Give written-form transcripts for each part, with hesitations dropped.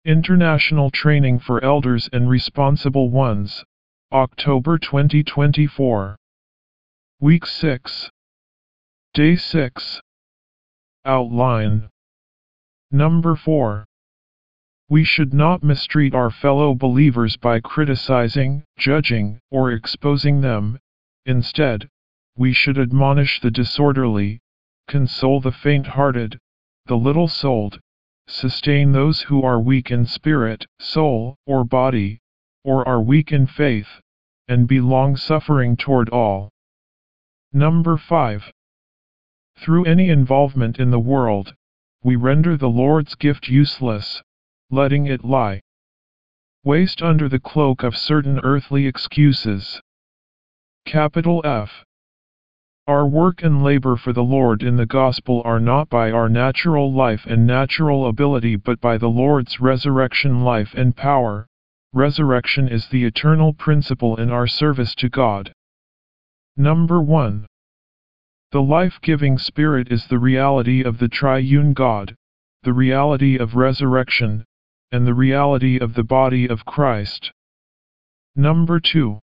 International Training for Elders and Responsible Ones, October 2024. Week 6. Day 6. Outline. Number 4. We should not mistreat our fellow believers by criticizing, judging, or exposing them. Instead, we should admonish the disorderly, console the faint-hearted, the little-souled, sustain those who are weak in spirit, soul, or body, or are weak in faith, and be long-suffering toward all. Number 5. Through any involvement in the world, we render the Lord's gift useless, letting it lie waste under the cloak of certain earthly excuses. Capital F. Our work and labor for the Lord in the gospel are not by our natural life and natural ability but by the Lord's resurrection life and power. Resurrection is the eternal principle in our service to God. Number 1. The life-giving Spirit is the reality of the triune God, the reality of resurrection, and the reality of the body of Christ. Number 2.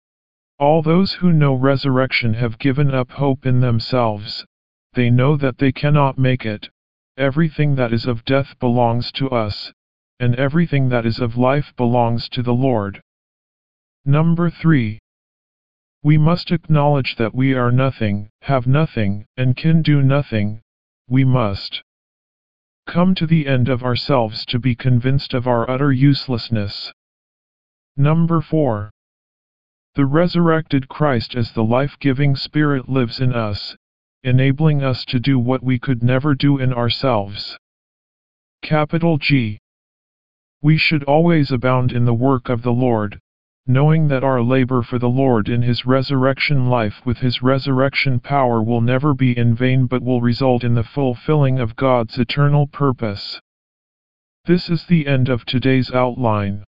All those who know resurrection have given up hope in themselves. They know that they cannot make it. Everything that is of death belongs to us, and everything that is of life belongs to the Lord. Number 3. We must acknowledge that we are nothing, have nothing, and can do nothing. We must come to the end of ourselves to be convinced of our utter uselessness. Number 4. The resurrected Christ as the life-giving Spirit lives in us, enabling us to do what we could never do in ourselves. Capital G. We should always abound in the work of the Lord, knowing that our labor for the Lord in His resurrection life with His resurrection power will never be in vain but will result in the fulfilling of God's eternal purpose. This is the end of today's outline.